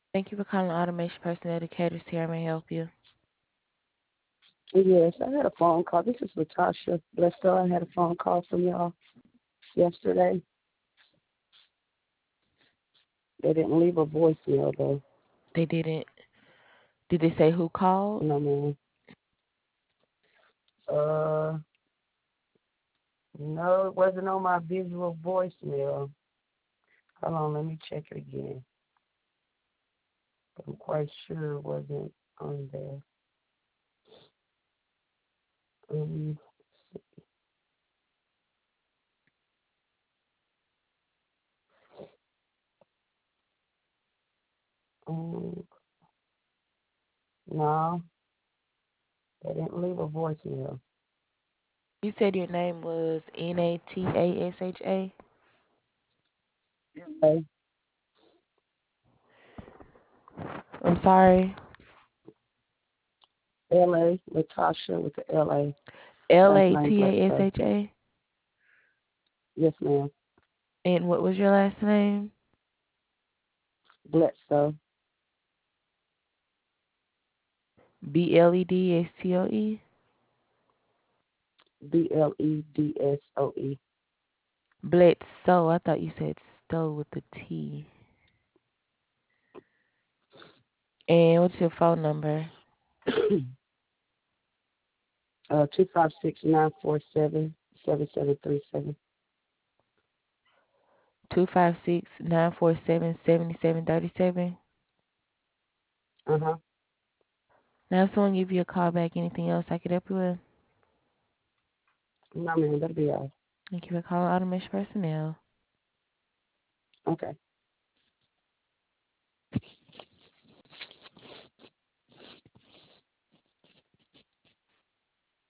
Thank you for calling Automation Person Educators here. May I help you? Yes, I had a phone call. This is Latasha Blesto. I had a phone call from y'all yesterday. They didn't leave a voicemail though. They didn't. Did they say who called? No man. Uh, no, it wasn't on my visual voicemail. Hold on, let me check it again. I'm quite sure it wasn't on there. Um, um, no, they didn't leave a voicemail. You said your name was Natasha. Okay. I'm sorry, L.A. Latasha with the L.A. Last name Blesto. Latasha. Yes, ma'am. And what was your last name? Blesto. Bledstoe. Bledsoe. Bledsoe. I thought you said Stowe with the T. And what's your phone number? 256-947-7737. 256-947-7737. Uh-huh. Now, if someone give you a call back, anything else I could help you with? No, man, that'll be all. Thank you for calling Automation Personnel. Okay.